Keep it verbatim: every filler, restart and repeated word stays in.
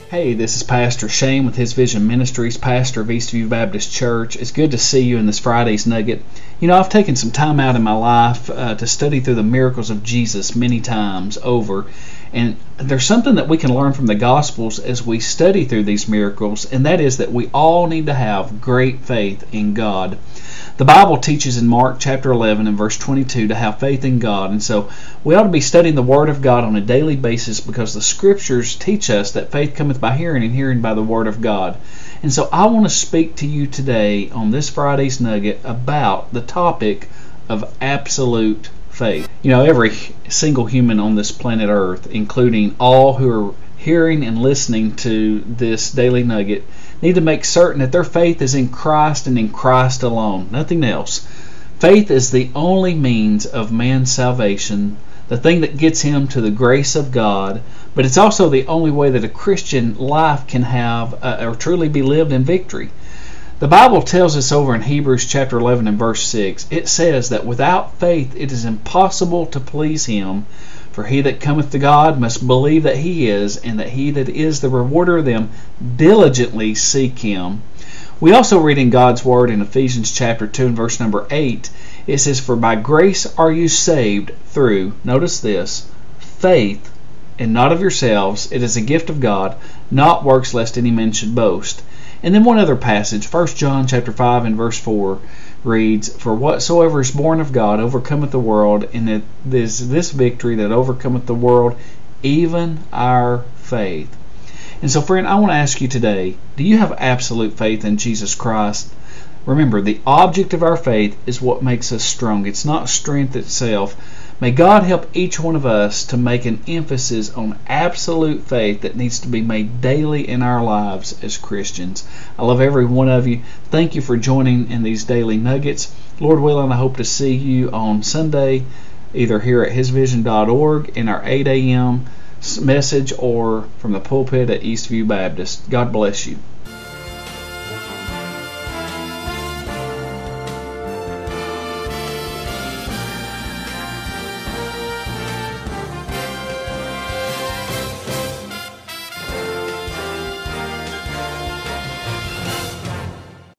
Hey, this is Pastor Shane with His Vision Ministries, pastor of Eastview Baptist Church. It's good to see you in this Friday's Nugget. You know, I've taken some time out in my life uh, to study through the miracles of Jesus many times over. And there's something that we can learn from the Gospels as we study through these miracles, and that is that we all need to have great faith in God. The Bible teaches in Mark chapter eleven and verse twenty-two to have faith in God, and so we ought to be studying the Word of God on a daily basis because the Scriptures teach us that faith cometh by hearing and hearing by the Word of God. And so I want to speak to you today on this Friday's Nugget about the topic of absolute faith. You know, every single human on this planet Earth, including all who are hearing and listening to this daily nugget, need to make certain that their faith is in Christ and in Christ alone, nothing else. Faith is the only means of man's salvation, the thing that gets him to the grace of God, but it's also the only way that a Christian life can have uh, or truly be lived in victory. The Bible tells us over in Hebrews chapter eleven and verse six, it says that without faith it is impossible to please Him, for he that cometh to God must believe that He is, and that He that is the rewarder of them diligently seek Him. We also read in God's Word in Ephesians chapter two and verse number eight, it says, For by grace are you saved through, notice this, faith, and not of yourselves, it is a gift of God, not works lest any man should boast. And then one other passage, First John chapter five and verse four reads, For whatsoever is born of God overcometh the world, and it is this victory that overcometh the world, even our faith. And so, friend, I want to ask you today, do you have absolute faith in Jesus Christ? Remember, the object of our faith is what makes us strong. It's not strength itself. May God help each one of us to make an emphasis on absolute faith that needs to be made daily in our lives as Christians. I love every one of you. Thank you for joining in these daily nuggets. Lord willing, I hope to see you on Sunday, either here at his vision dot org in our eight a.m. message or from the pulpit at Eastview Baptist. God bless you.